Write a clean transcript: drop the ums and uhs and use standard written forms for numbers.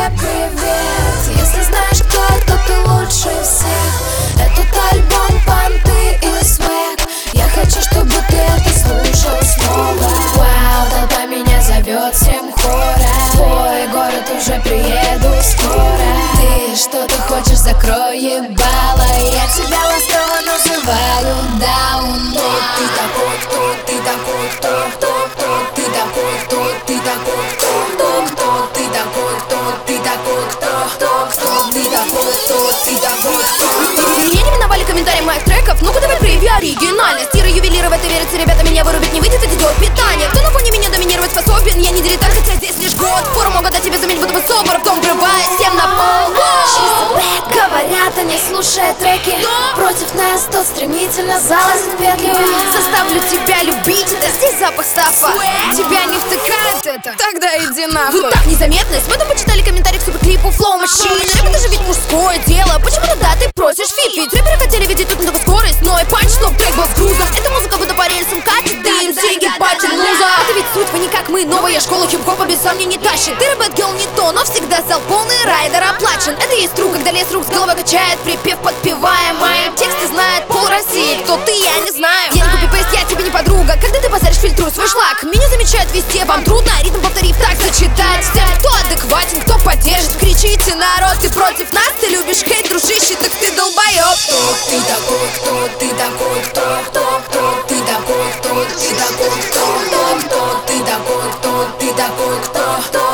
привет. Если знаешь кто, то ты лучше всех. Этот альбом понты и свек. Я хочу, чтобы ты это слушал снова. Вау, толпа меня зовет всем хором. Твой город уже приеду скоро. Ты что-то хочешь, закрой ебало. Я тебя ласково называю даун. Ты такой, кто? Ты такой, кто? Кто? Ты такой, кто? Ты такой, кто? Ты такой, кто? Ты такой, кто? Ты такой, кто? Ты такой, кто? Меня не миновали комментарии моих треков. Ну-ка давай прояви оригинальность. Тиры, ювелиры в это верятся, ребята, меня вырубить не выйдет, идет питание. Кто на фоне меня доминировать способен? Я не дилетант, хотя здесь лишь год. Фору могут дать тебе заметь, будто бы собор. В дом врываясь всем на пол. Говорят, они слушают треки. Против нас тот стремительно залазит в петлю. Заставлю тебя любить, это здесь запах стафа. Тебя не втыкает это, тогда иди нахуй. Вы так незаметны, с потом почитали комментарии к суперклипу Flow Machine. Рэп это же ведь мужское дело, почему тогда ты просишь фит? Ведь рэперы хотели видеть тут на такую скорость, но и панч, чтоб трек был с груза. Эта музыка будто по рельсам катит, да им сиги патчит муза. Это ведь суть, вы не как мы, новая школа хип-хопа без сомнений тащит. Ты рэп гел не то, но всегда зал полный, райдер оплачен. Это есть тру, когда лес рук с головы качает, припев подпеваем. Мои тексты знает пол России, кто ты, я не знаю. Я не копипейст, я тебе не подруга. Когда ты базаришь, фильтруй свой шлак. Меня замечают везде, вам трудно ритм повторив так зачитать. Всем, кто адекватен, кто поддержит, кричите, народ, ты против нас. Ты любишь хейт, дружище, так ты долбоёб. Ты такой, кто? Ты такой, кто? Ты такой, кто? Ты такой, кто? Ты такой, кто? Ты такой, кто?